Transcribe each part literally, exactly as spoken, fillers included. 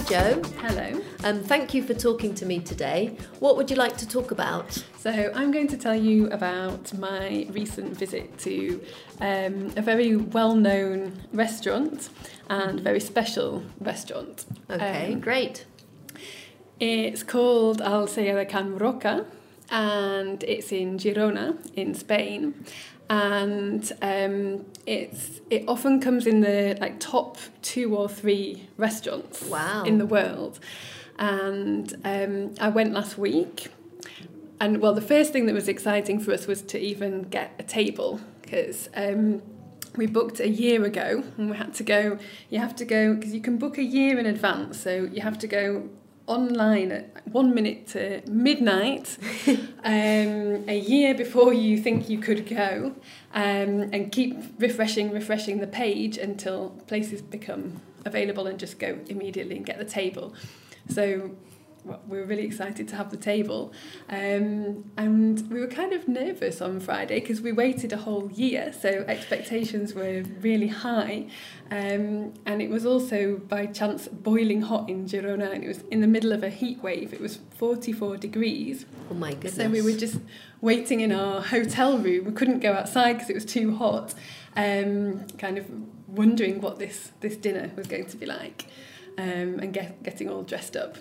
Jo. Hello. Um, thank you for talking to me today. What would you like to talk about? So I'm going to tell you about my recent visit to um, a very well-known restaurant and very special restaurant. Okay, Um, great. It's called Alsea de Can Roca, and it's in Girona in Spain. And um, it's it often comes in the like top two or three restaurants Wow. in the world. And um, I went last week, and well, the first thing that was exciting for us was to even get a table, because um, we booked a year ago, and we had to go. You have to go because you can book a year in advance, so you have to go online at one minute to midnight, um, a year before you think you could go, um, and keep refreshing, refreshing the page until places become available and just go immediately and get the table. So well, we were really excited to have the table, um, and we were kind of nervous on Friday because we waited a whole year, so expectations were really high, um, and it was also by chance boiling hot in Girona, and it was in the middle of a heat wave. It was forty-four degrees. Oh my goodness. So we were just waiting in our hotel room. We couldn't go outside because it was too hot, um, kind of wondering what this, this dinner was going to be like, um, and get, getting all dressed up.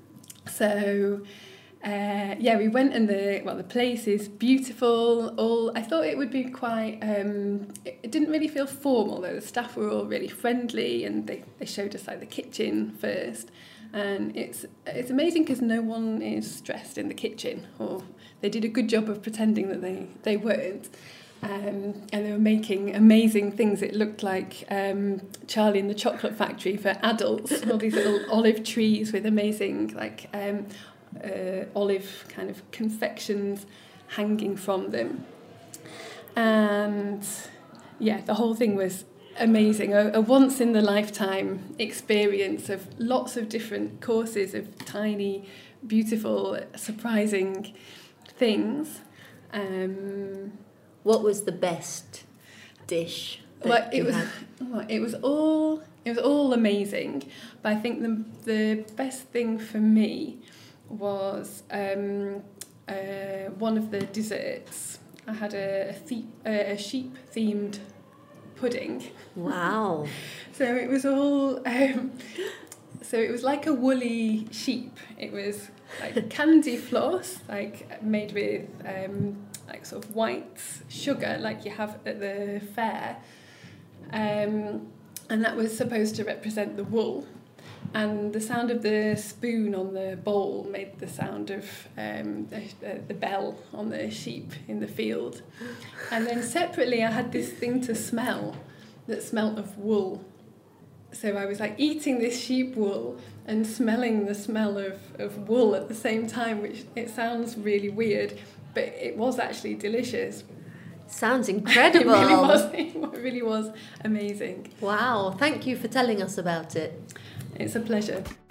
So, uh, yeah, we went, and the well, the place is beautiful. All I thought it would be quite. Um, it, it didn't really feel formal though. The staff were all really friendly, and they, they showed us like the kitchen first, and it's it's amazing because no one is stressed in the kitchen, or they did a good job of pretending that they they weren't. Um, and they were making amazing things. It looked like um, Charlie and the Chocolate Factory for adults. All these little olive trees with amazing like um, uh, olive kind of confections hanging from them. And yeah, the whole thing was amazing. A, a once-in-the-lifetime experience of lots of different courses of tiny, beautiful, surprising things. Um, What was the best dish that Well, it you was had? well, it was all it was all amazing, but I think the the best thing for me was um, uh, one of the desserts. I had a a, the, a sheep themed pudding. Wow. So it was all um, so it was like a woolly sheep. It was like candy floss, like made with um, like sort of white sugar, like you have at the fair, um, and that was supposed to represent the wool. And the sound of the spoon on the bowl made the sound of um, the, the bell on the sheep in the field. And then separately, I had this thing to smell that smelt of wool. So I was like eating this sheep wool and smelling the smell of, of wool at the same time, which it sounds really weird, but it was actually delicious. Sounds incredible. It really was. It really was amazing. Wow. Thank you for telling us about it. It's a pleasure.